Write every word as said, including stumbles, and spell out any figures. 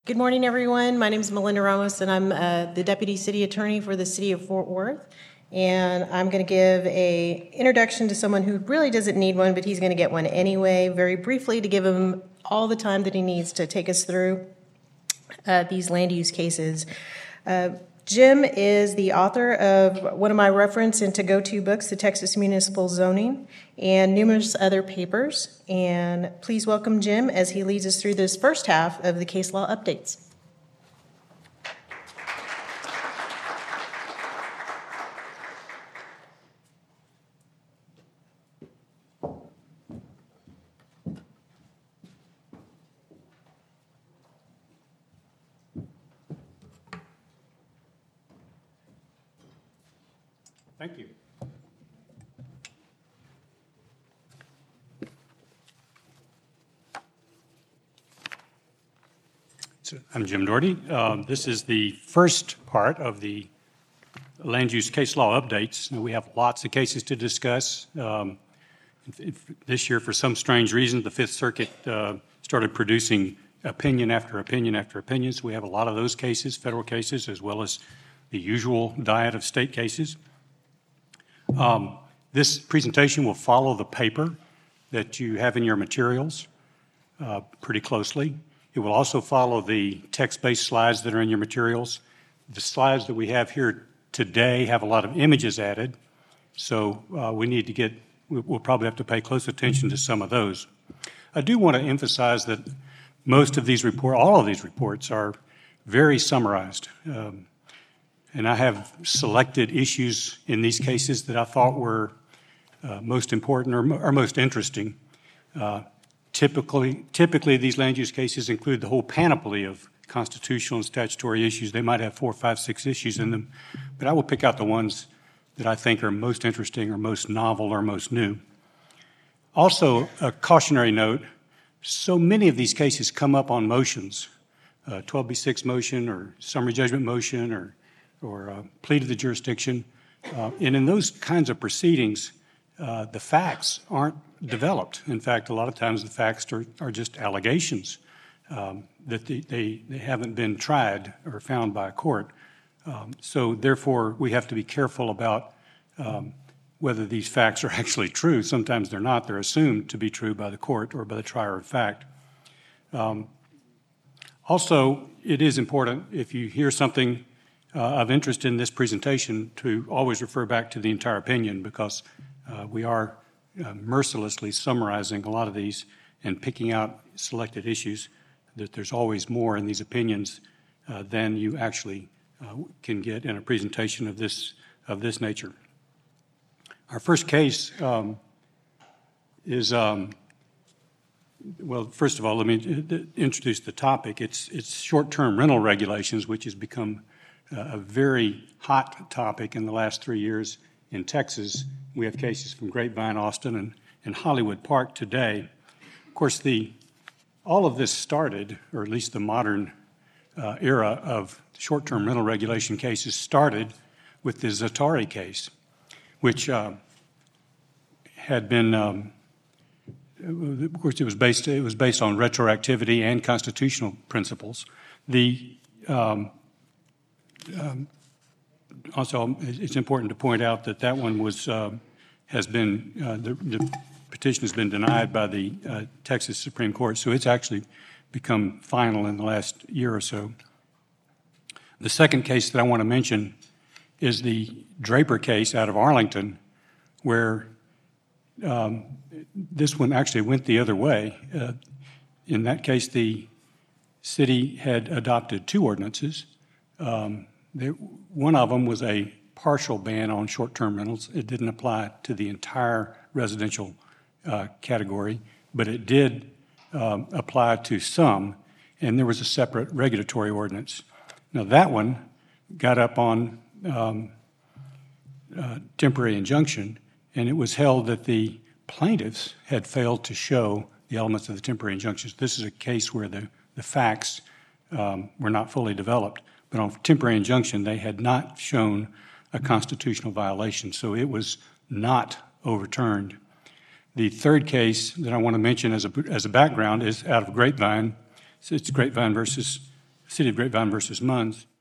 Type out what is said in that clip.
Good morning, everyone. My name is Melinda Ramos, and I'm uh, the Deputy City Attorney for the City of Fort Worth. And I'm going to give a introduction to someone who really doesn't need one, but he's going to get one anyway, very briefly, to give him all the time that he needs to take us through uh, these land use cases. Uh, Jim is the author of one of my reference and to-go-to books, The Texas Municipal Zoning, and numerous other papers. And please welcome Jim as he leads us through this first half of the case law updates. Thank you. So I'm Jim Doherty. Um, this is the first part of the land use case law updates. We have lots of cases to discuss. Um, if, this year, for some strange reason, the Fifth Circuit uh, started producing opinion after opinion after opinion. So we have a lot of those cases, federal cases, as well as the usual diet of state cases. Um, this presentation will follow the paper that you have in your materials uh, pretty closely. It will also follow the text-based slides that are in your materials. The slides that we have here today have a lot of images added, so uh, we need to get, we'll probably have to pay close attention to some of those. I do want to emphasize that most of these reports, all of these reports, are very summarized. Um, And I have selected issues in these cases that I thought were uh, most important or, or most interesting. Uh, typically, typically, these land use cases include the whole panoply of constitutional and statutory issues. They might have four, five, six issues in them, but I will pick out the ones that I think are most interesting or most novel or most new. Also, a cautionary note, so many of these cases come up on motions, uh, twelve B six motion or summary judgment motion or or uh, plea to the jurisdiction. Uh, and in those kinds of proceedings, uh, the facts aren't developed. In fact, a lot of times the facts are, are just allegations um, that they, they, they haven't been tried or found by a court. Um, so therefore, we have to be careful about um, whether these facts are actually true. Sometimes they're not. They're assumed to be true by the court or by the trier of fact. Um, also, it is important if you hear something Uh, of interest in this presentation to always refer back to the entire opinion, because uh, we are uh, mercilessly summarizing a lot of these and picking out selected issues, that there's always more in these opinions uh, than you actually uh, can get in a presentation of this of this nature. Our first case um, is, um, well, first of all, let me introduce the topic. It's, it's short-term rental regulations, which has become a very hot topic in the last three years in Texas. We have cases from Grapevine, Austin, and, and Hollywood Park today. Of course, the, all of this started, or at least the modern uh, era of short-term rental regulation cases started with the Zatari case, which uh, had been, um, of course, it was based, it was based on retroactivity and constitutional principles. The um, Um, also, it's important to point out that that one was uh, has been uh, the, the petition has been denied by the uh, Texas Supreme Court, so it's actually become final in the last year or so. The second case that I want to mention is the Draper case out of Arlington, where um, this one actually went the other way. Uh, in that case, the city had adopted two ordinances. Um, they, one of them was a partial ban on short-term rentals. It didn't apply to the entire residential uh, category, but it did um, apply to some, and there was a separate regulatory ordinance. Now, that one got up on um, uh, temporary injunction, and it was held that the plaintiffs had failed to show the elements of the temporary injunctions. This is a case where the, the facts um, were not fully developed. But on temporary injunction, they had not shown a constitutional violation, so it was not overturned. The third case that I want to mention as a, as a background is out of Grapevine. It's Grapevine versus City of Grapevine versus Munns.